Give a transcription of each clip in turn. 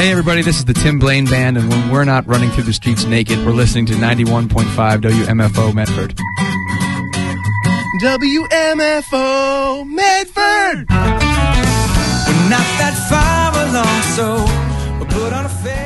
Hey everybody, this is the Tim Blaine Band, and when we're not running through the streets naked, we're listening to 91.5 WMFO Medford. WMFO Medford! We're not that far along, so we'll put on a face.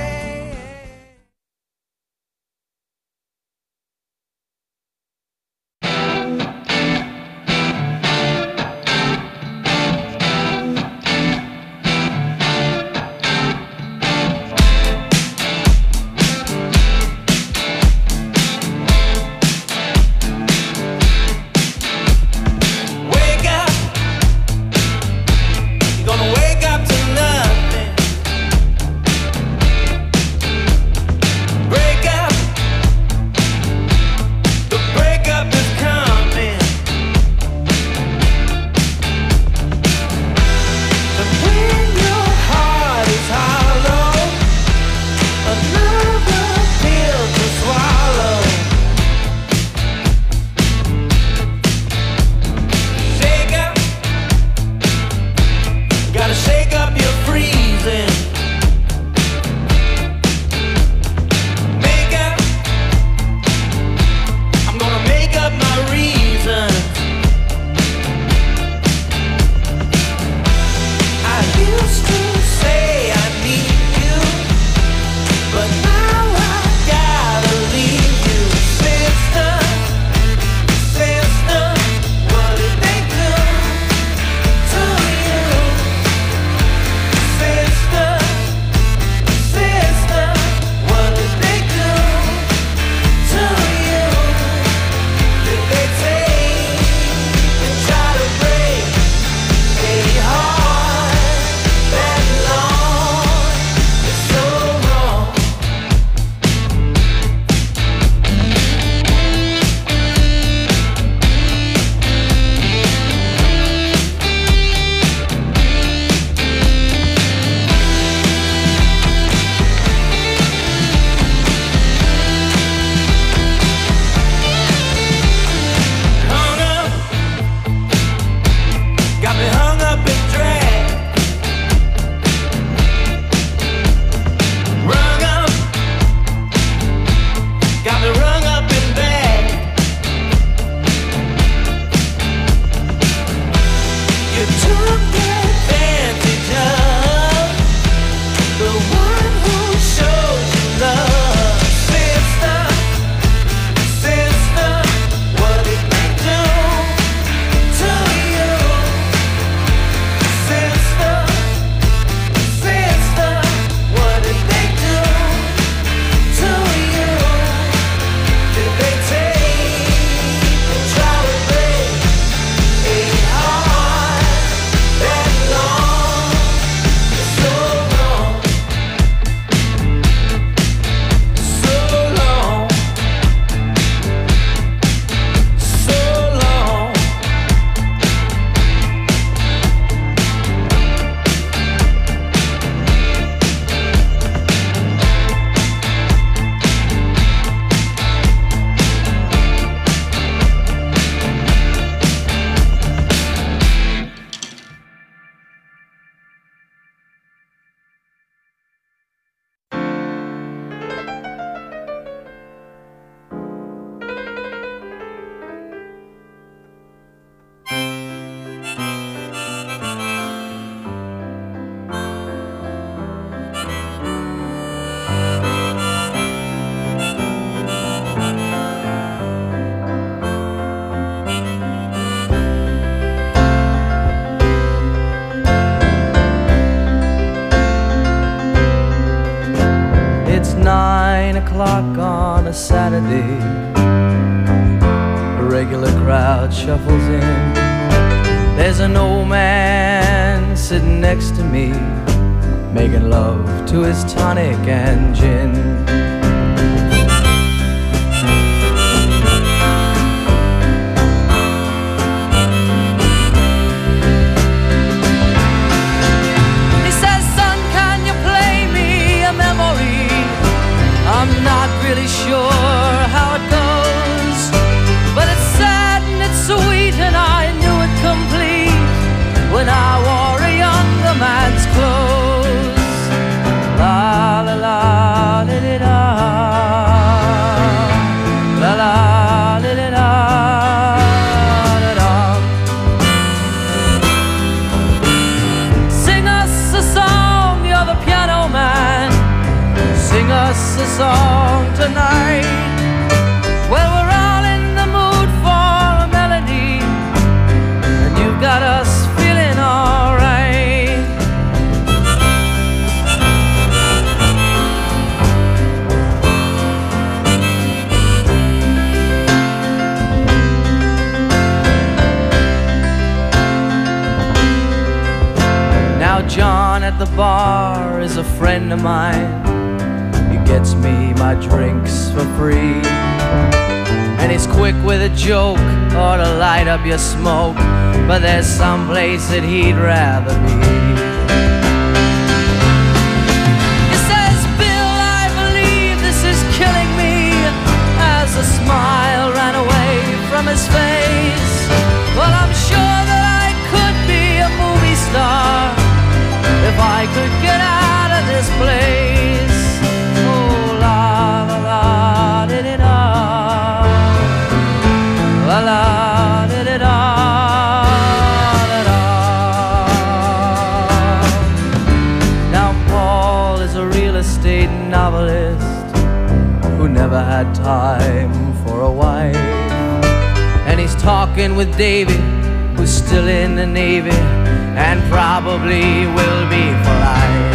On a Saturday, a regular crowd shuffles in. There's an old man sitting next to me, making love to his tonic and gin. I'm not really sure how it goes, but it's sad and it's sweet, and I knew it complete when I wore a younger man's clothes. tonight. Well, we're all in the mood for a melody, and you've got us feeling alright. Now John at the bar is a friend of mine. He gets me my drinks for free, and he's quick with a joke or to light up your smoke, but there's some place that he'd rather be. He says, Bill, I believe this is killing me, as a smile ran away from his face. Well, I'm sure that I could be a movie star if I could get out of this place. Oh, la la la, did it all. La la, did it all at all. Now Paul is a real estate novelist who never had time for a wife, and he's talking with Davy, who's still in the Navy and probably will be for life.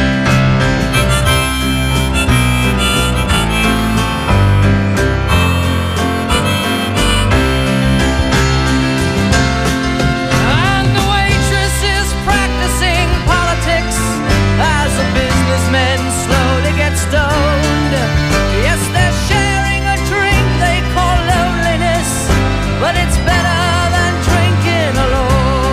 And the waitress is practicing politics as the businessmen slowly get stoned. Yes, they're sharing a drink they call loneliness, but it's better than drinking alone.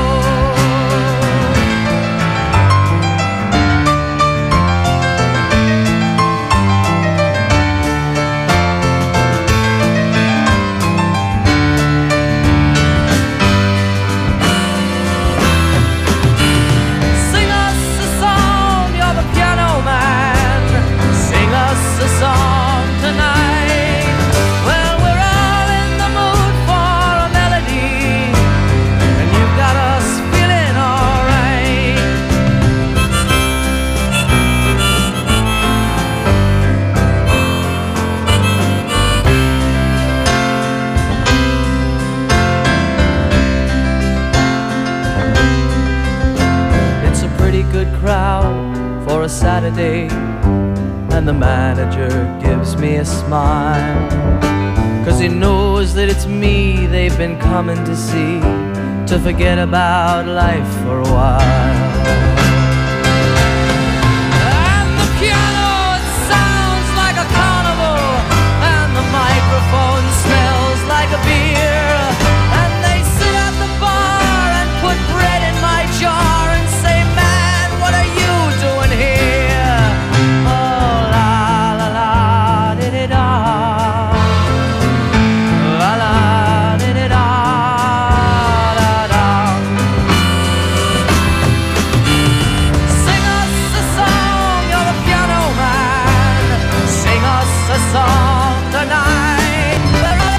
Sing us a song, you're the piano man. Sing us a song tonight. Well, we're all in the mood for a melody, and you've got us feeling alright. It's a pretty good crowd for a Saturday, and the manager gives me a smile, 'cause he knows that it's me they've been coming to see, to forget about life for a while. And the piano, it sounds like a carnival, and the microphone smells like a beer, and they sit at the bar and put bread in my jar and say, man, what are you doing here? Oh, la la la, did it all. La la, did it all, la la. Sing us a song, you're the piano man. Sing us a song tonight.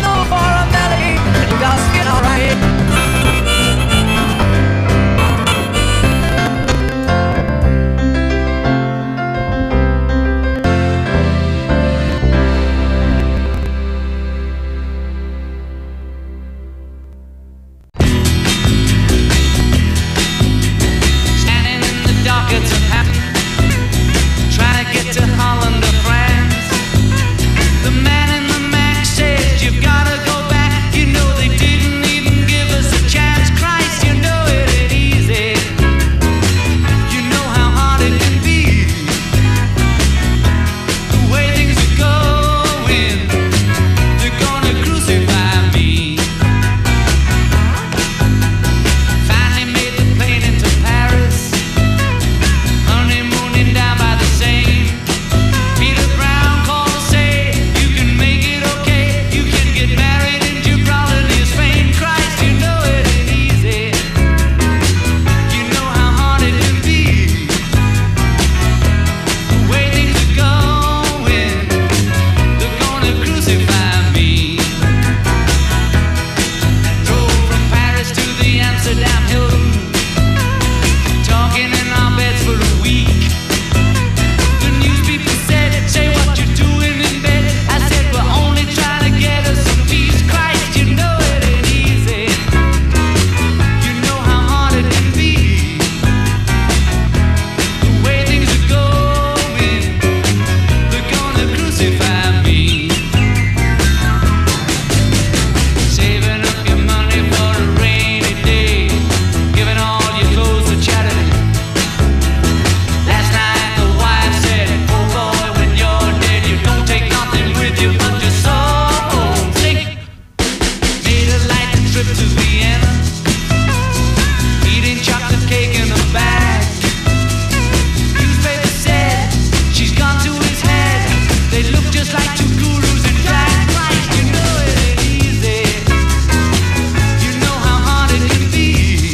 trip to Vienna, eating chocolate cake in a bag. Newspaper said she's gone to his head. They look just like two gurus in drag. You know it ain't easy. You know how hard it can be.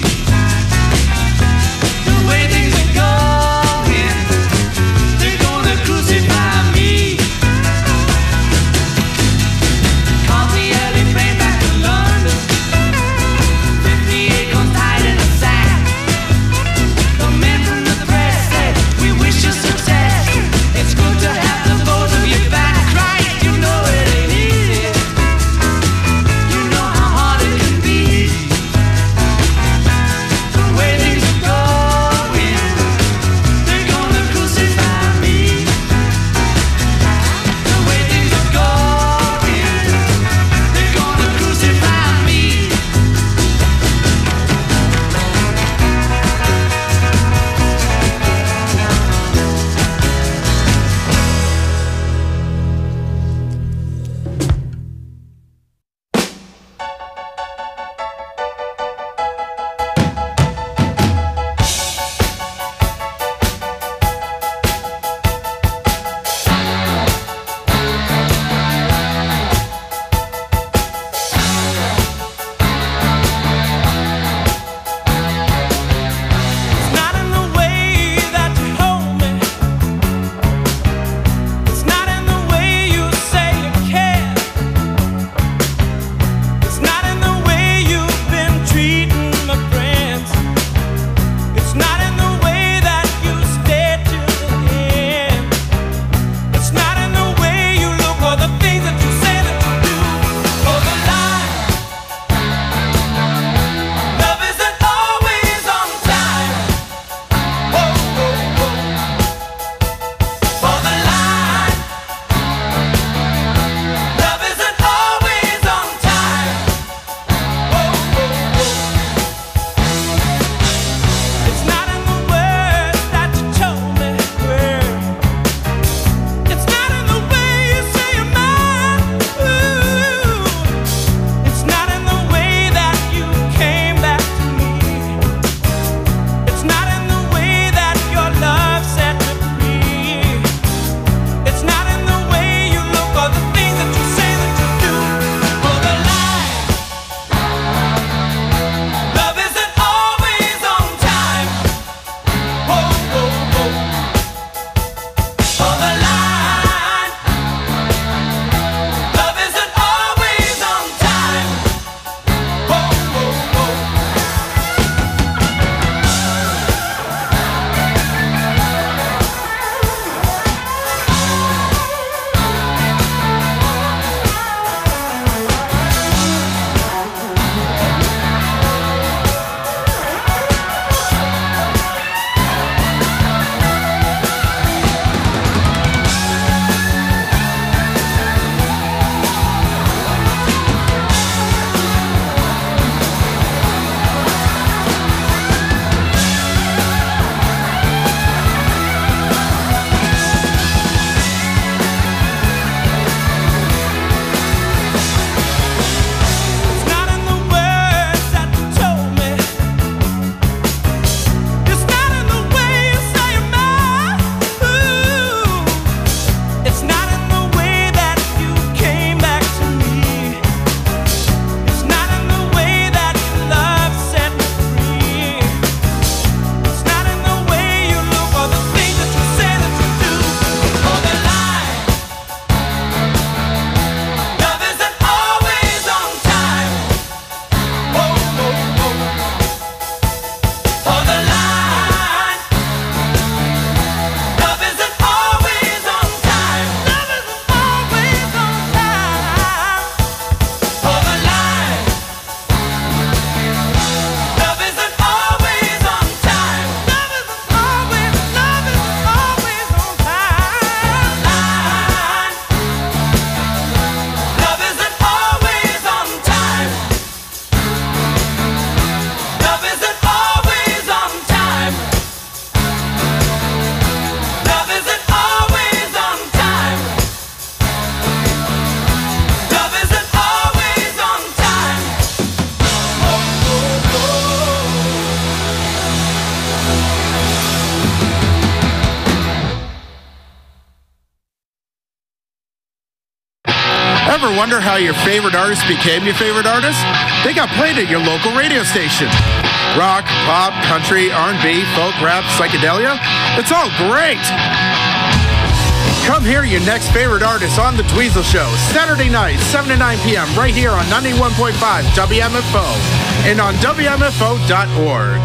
The way things are going, they're gonna crucify me. Caught the early train back to London. wonder how your favorite artist became your favorite artist? They got played at your local radio station. Rock, pop, country, R&B, folk, rap, psychedelia. It's all great. Come hear your next favorite artist on The Dweezil Show, Saturday night, 7 to 9 p.m., right here on 91.5 WMFO and on WMFO.org.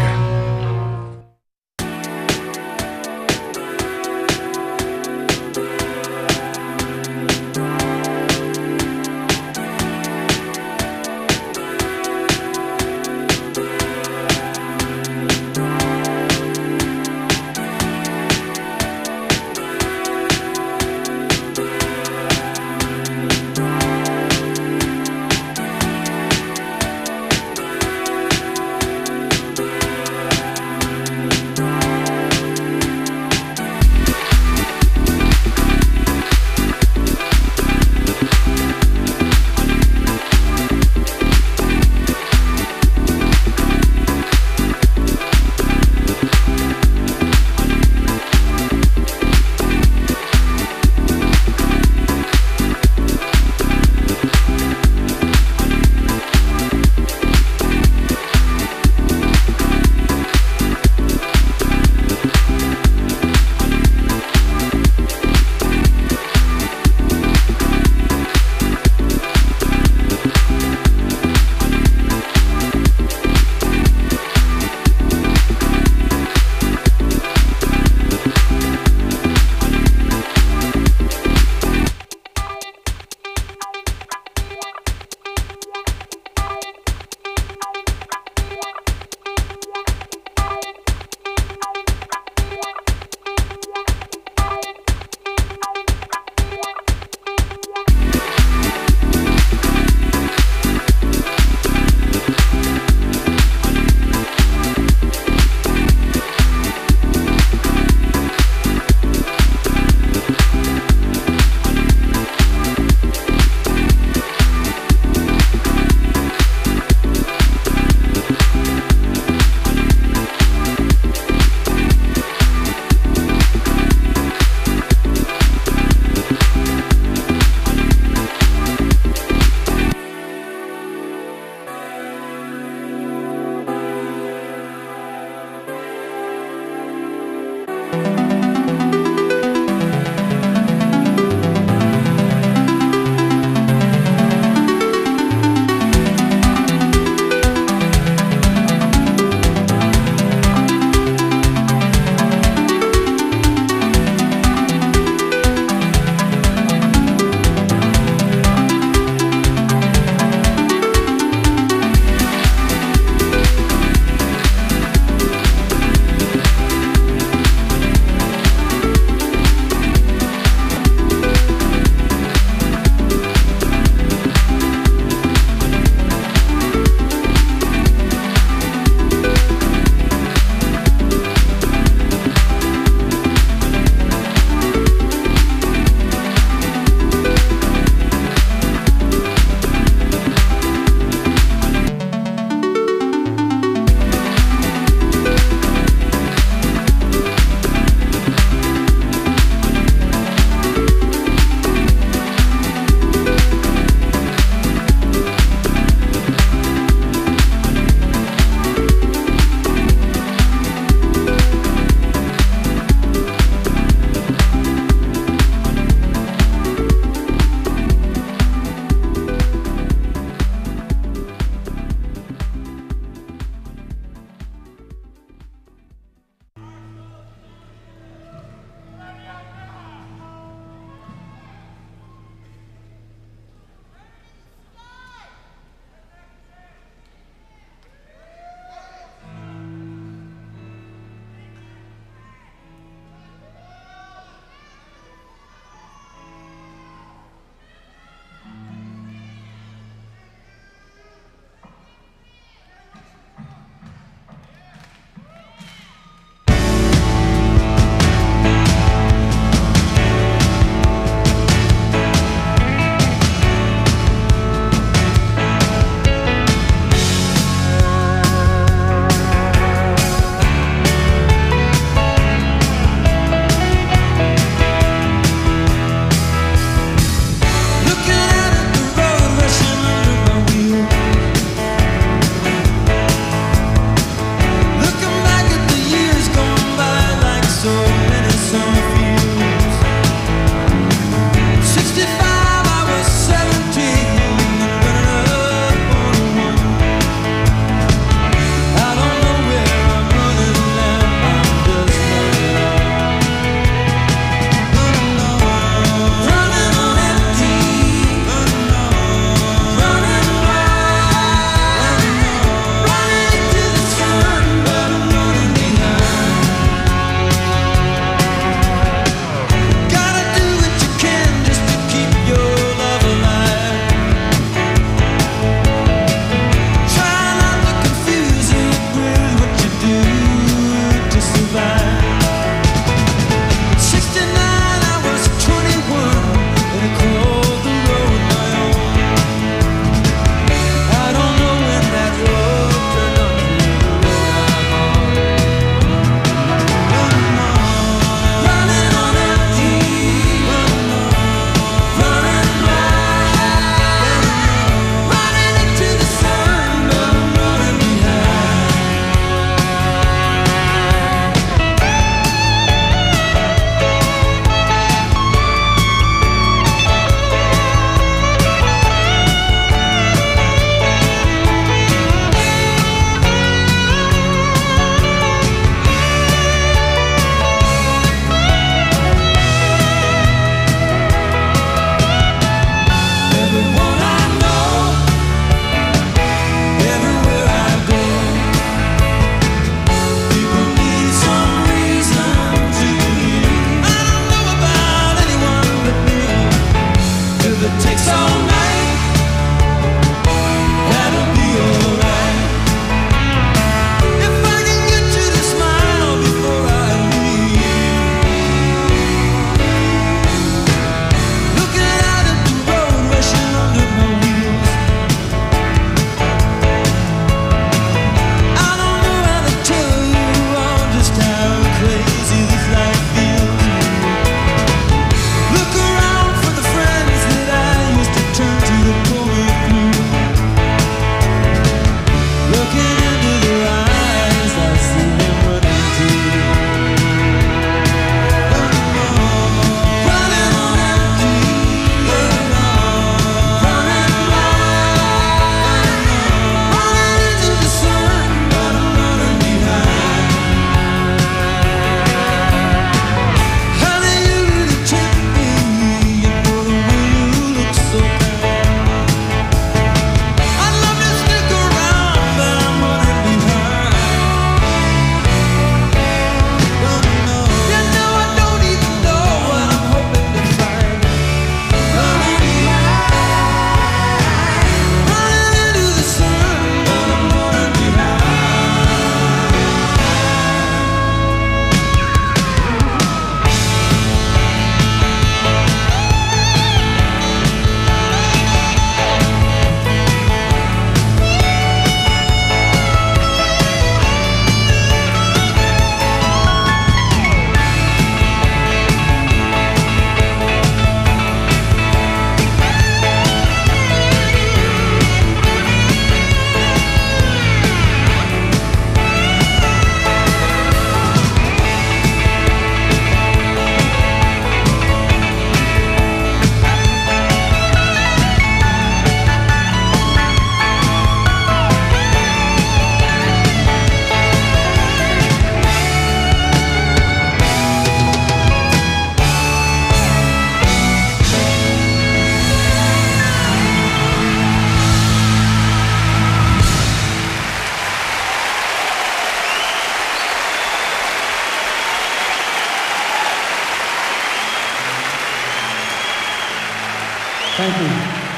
Thank you.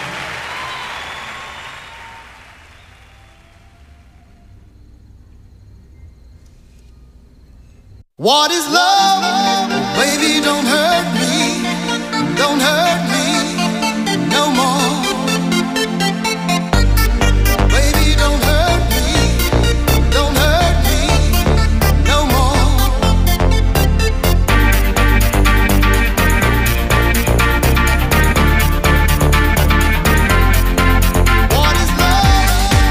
What is love? Baby, don't hurt me. Don't hurt me no more. Baby, don't hurt me. Don't hurt me no more. What is love?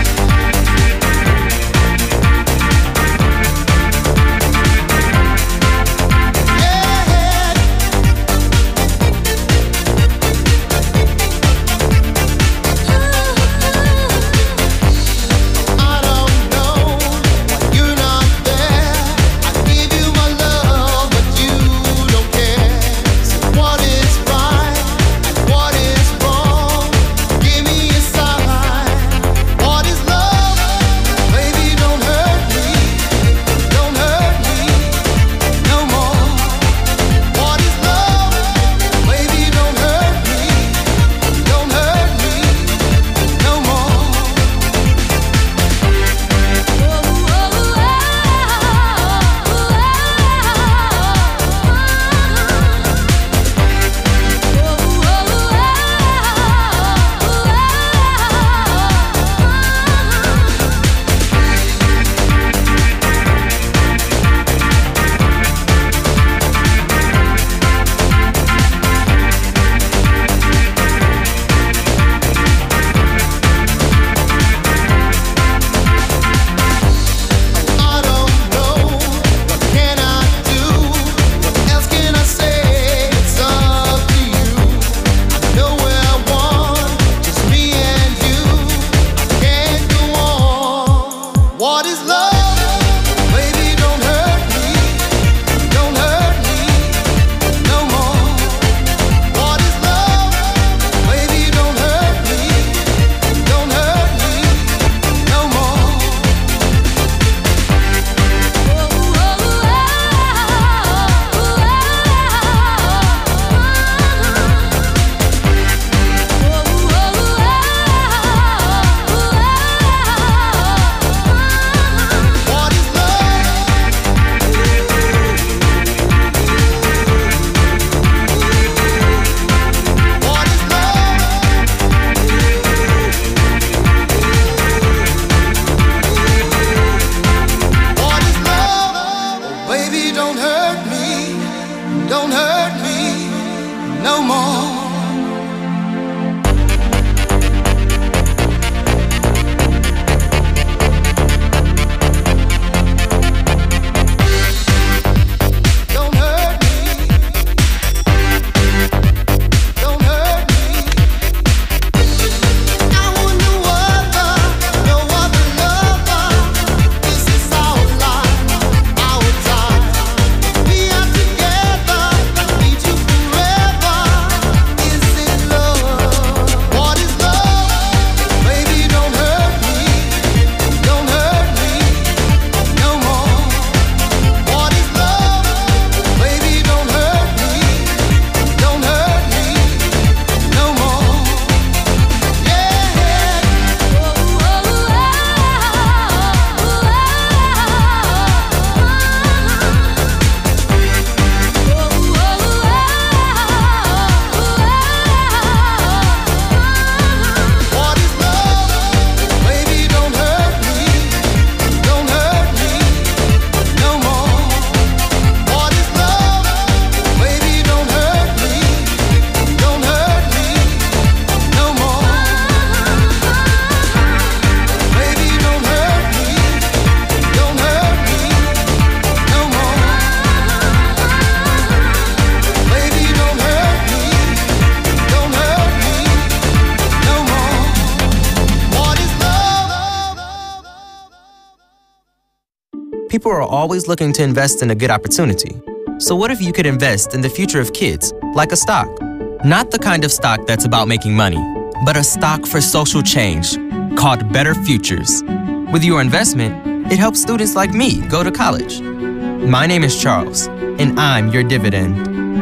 People are always looking to invest in a good opportunity. So what if you could invest in the future of kids, like a stock? Not the kind of stock that's about making money, but a stock for social change called Better Futures. With your investment, it helps students like me go to college. My name is Charles, and I'm your dividend.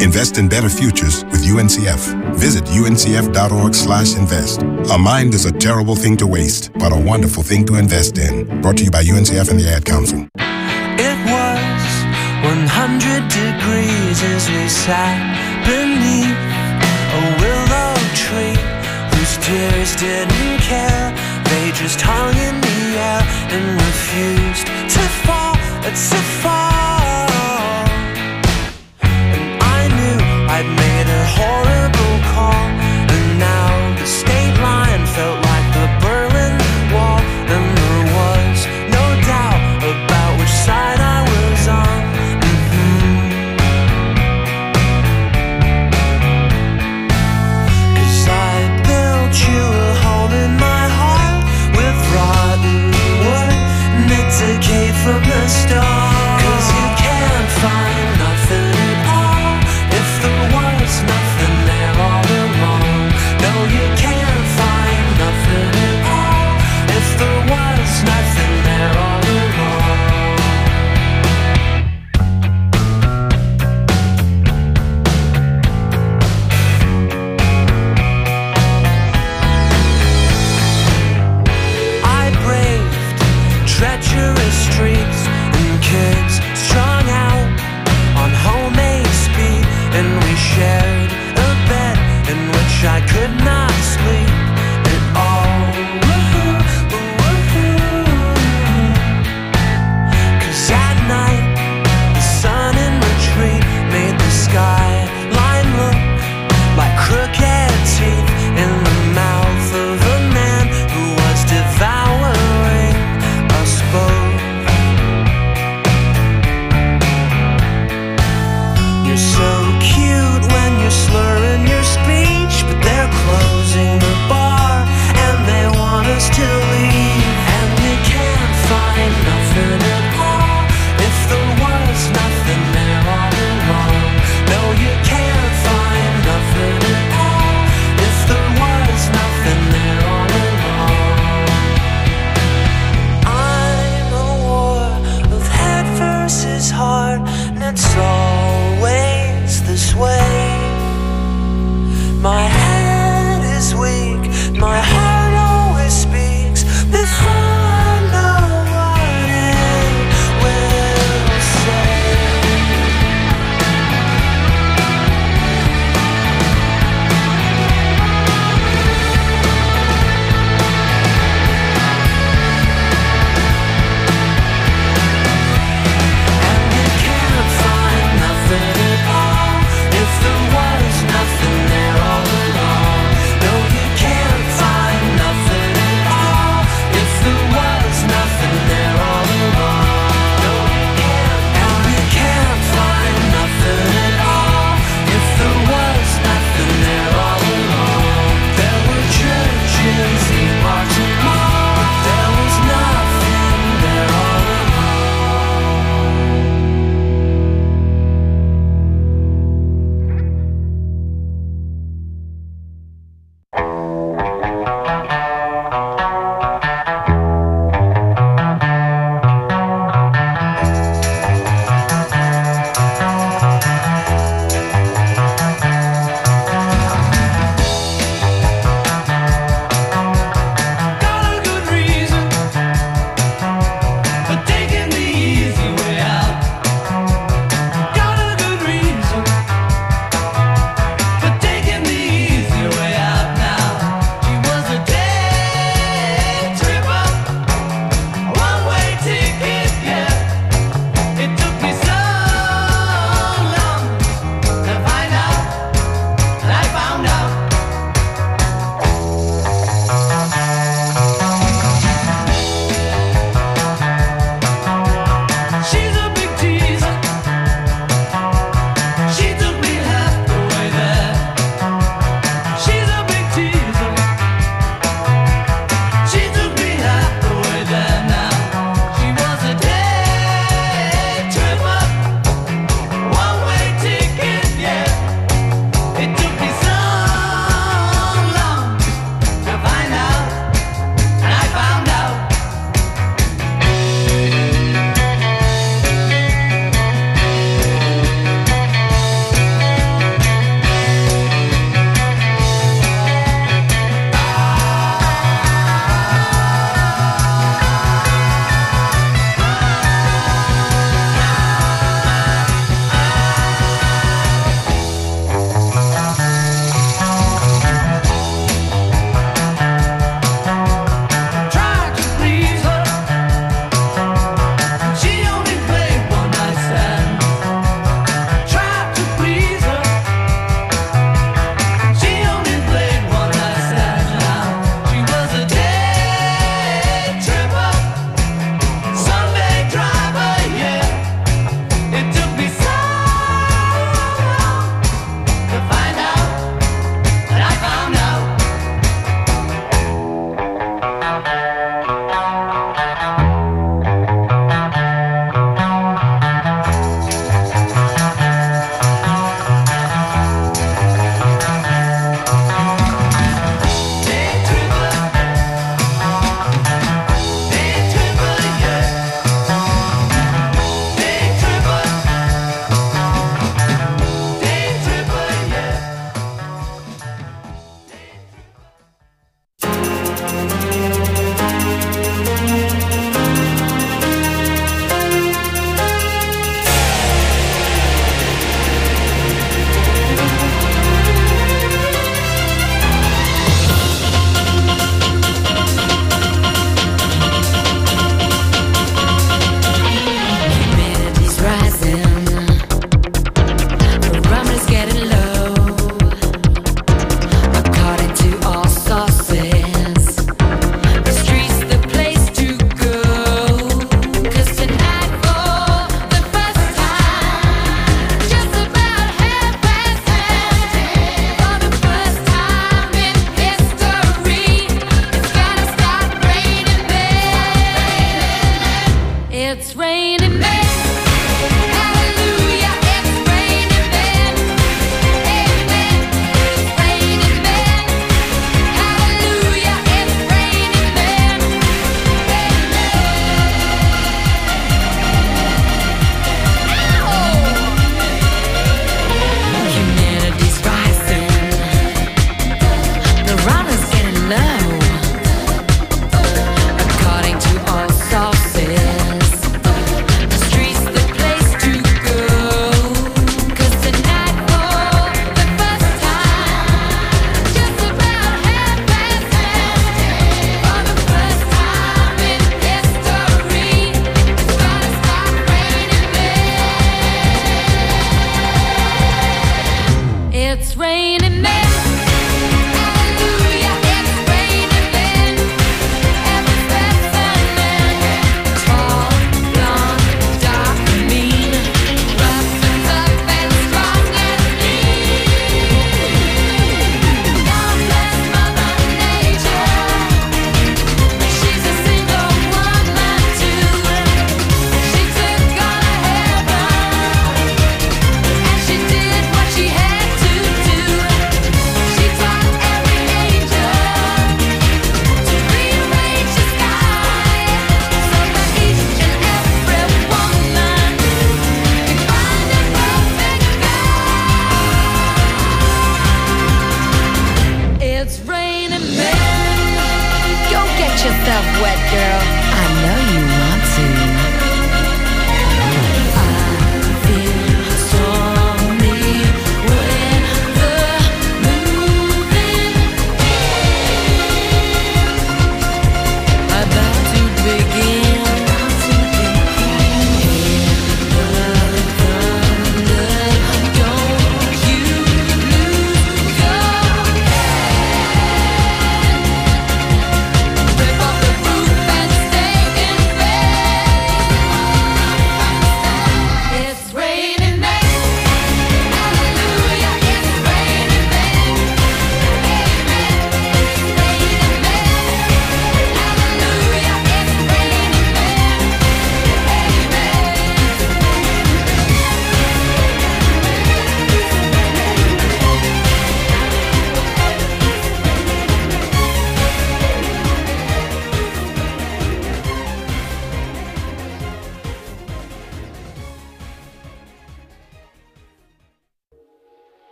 Invest in better futures with UNCF. Visit uncf.org/invest. A mind is a terrible thing to waste, but a wonderful thing to invest in. Brought to you by UNCF and the Ad Council. It was 100 degrees as we sat beneath a willow tree whose tears didn't care. They just hung in the air and refused to fall, to fall. And I knew I'd made a horrible call, and now the state line felt like the Berlin Wall, and there was no doubt about which side I was on. Cause I built you a home in my heart with rotten wood, and it decayed from the start.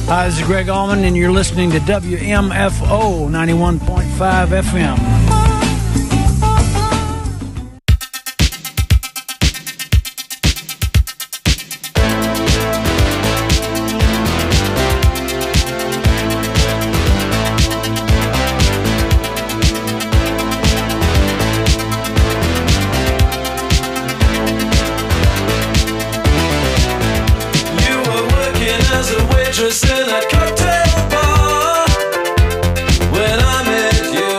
Hi, this is Greg Allman, and you're listening to WMFO 91.5 FM. In a cocktail bar when I met you,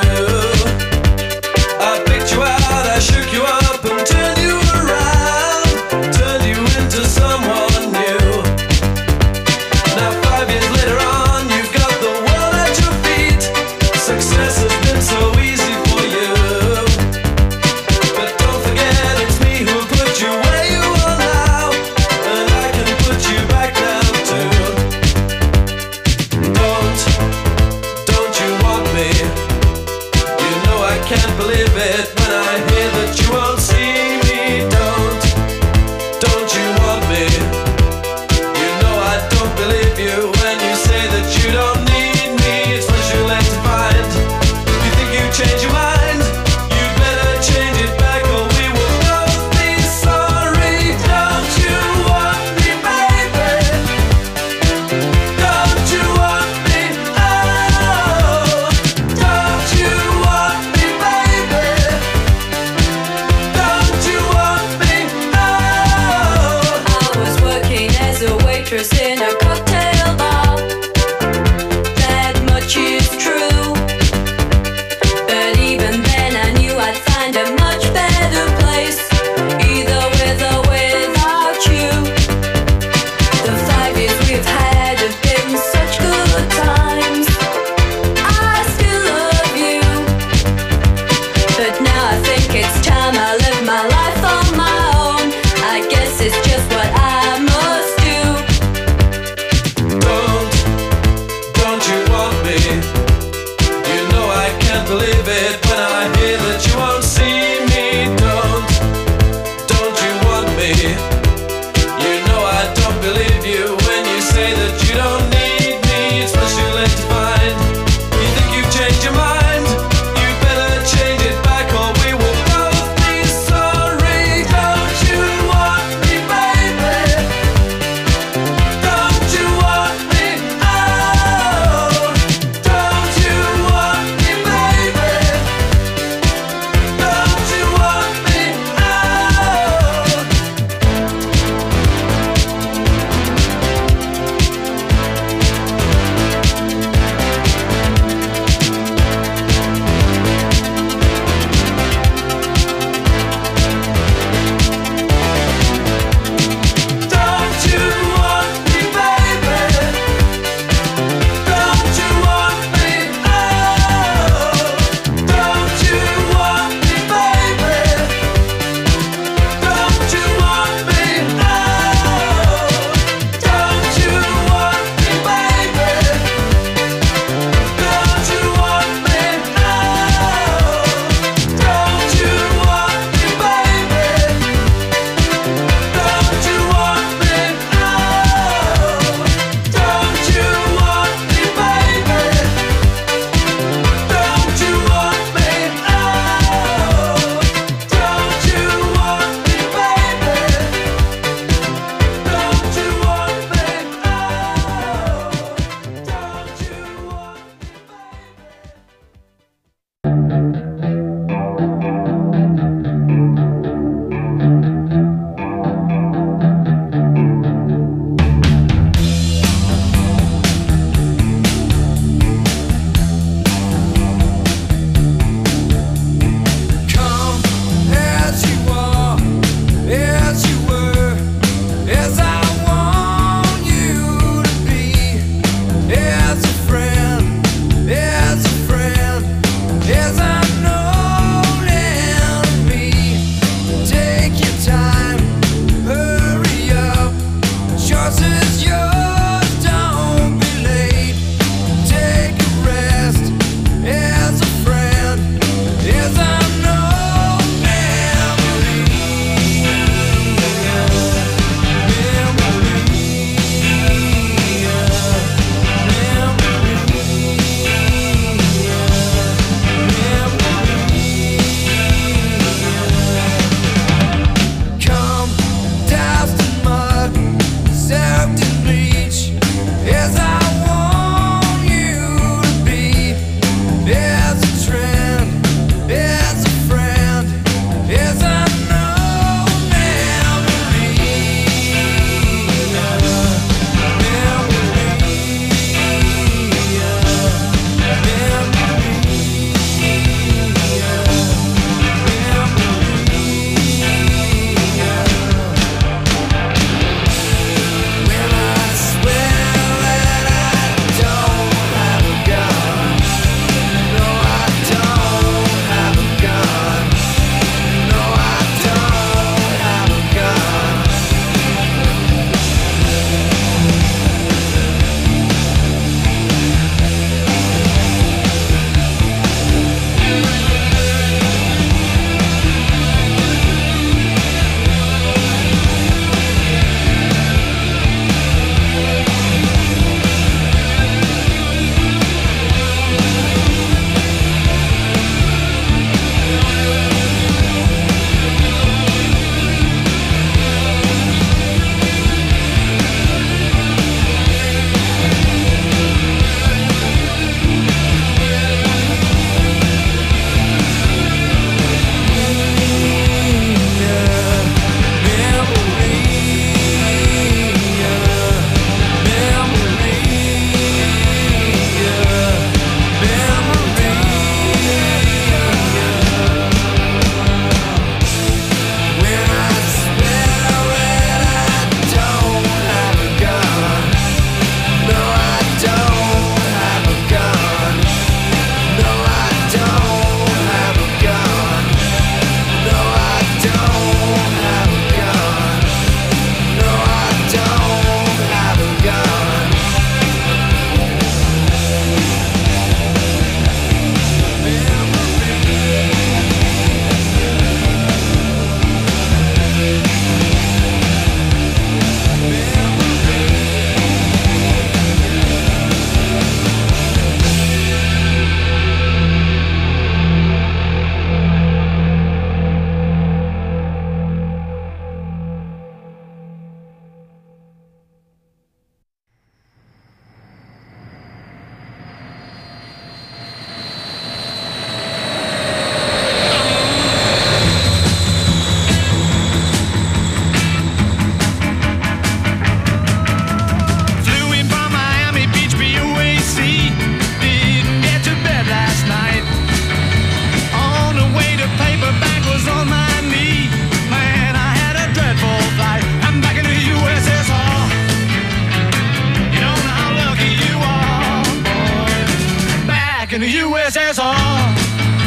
I picked you out, I shook you up and turned you around, turned you into someone new. Now 5 years later on, you've got the world at your feet. Success has been so easy for you, but don't forget it's me who put you where you are now, and I can put you back now too. Don't you want me? You know I can't believe it when I hear that you won't see me. Don't you want me? You know I don't believe you when you say that you don't need me. It's what you like to find. You think you change your mind? You better change it back or we will both be sorry. Don't you want me, baby? Don't you want me? Don't you want me, baby? Don't you want me? I was working as a waitress in a cocktail bar. That much is true. But even then I knew I'd find a much better place, either with or without you. The 5 years we've had have been such good times. I still love you, but now I think it's time I live my life on my own. I guess it's just what I must do. Don't you want me? You know I can't believe it when I hear that you won't see me. Don't you want me? You know I don't believe you when you say that you don't need me. It's what you like to find. You think you've changed your mind? You better change it back or we will both be sorry. Don't you want me, baby? Don't you want me? Don't you want me, baby? Don't you want me? USSR.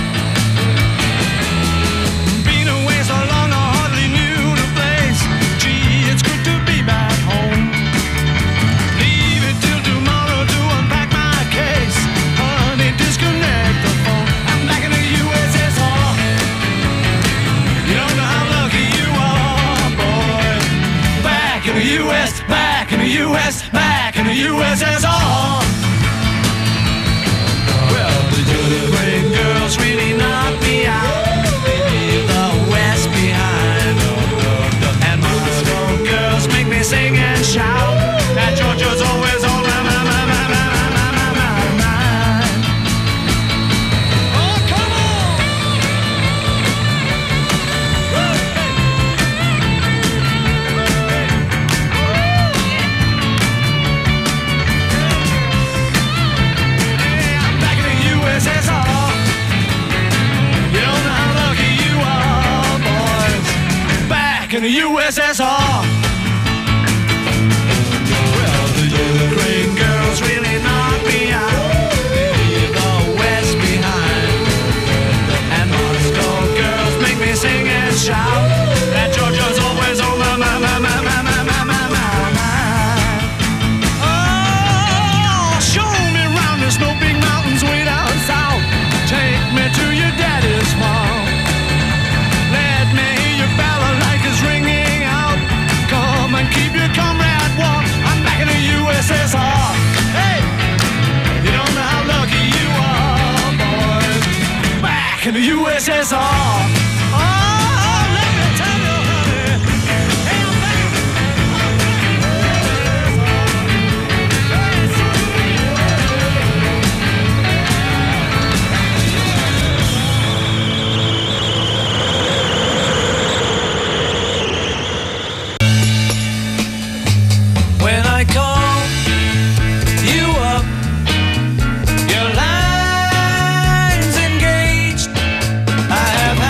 Been away so long, I hardly knew the place. Gee, it's good to be back home. Leave it till tomorrow to unpack my case. Honey, disconnect the phone. I'm back in the USSR. You don't know how lucky you are, boy. Back in the US, back in the US, back in the USSR. Well, the great girls really knock me out. Leave the West behind. And Moscow girls make me sing and shout. That Georgia's always on my mind. Oh, come on! I'm back in the USSR. You don't know how lucky you are, boys. Back in the USSR. Well, the Ukraine girls really knock me out. They leave the West behind. And Moscow girls make me sing and shout. That Georgia's always on my mind. Oh, show me round the snow big mountains way down south. Take me to your daddy's farm. Let me hear your balalaikas ringing out. Come and keep your comrade warm. I'm back in the USSR. Hey, you don't know how lucky you are, boys. Back in the USSR. Oh, let me tell you, honey. Hey, I'm back. When I call you up, your line's engaged. I have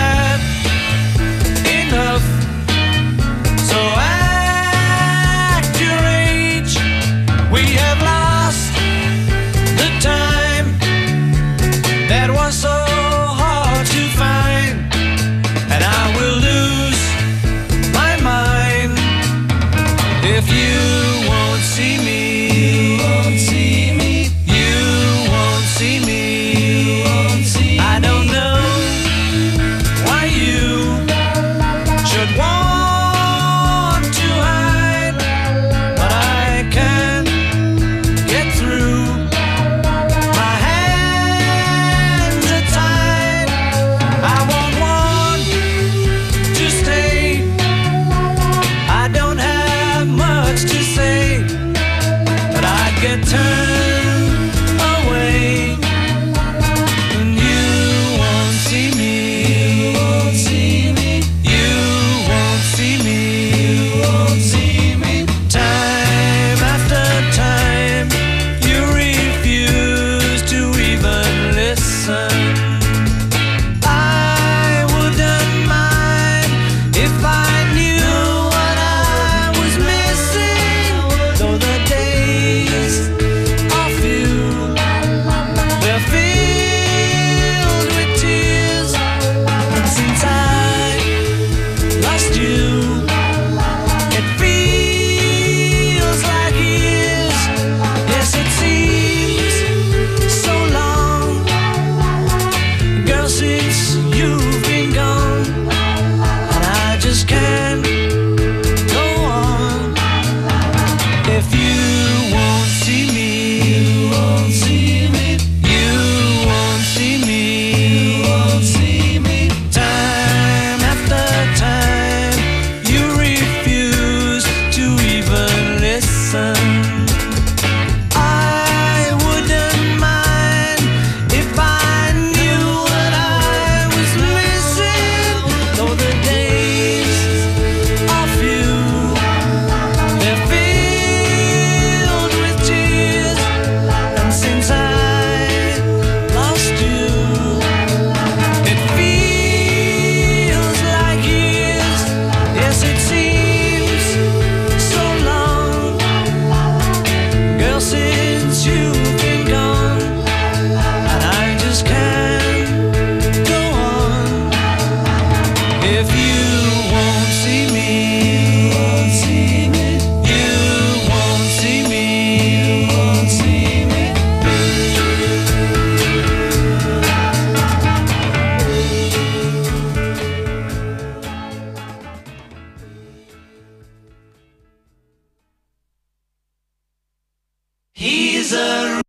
He's a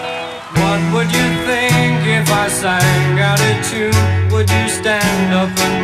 What would you think if I sang out a tune? Would you stand up and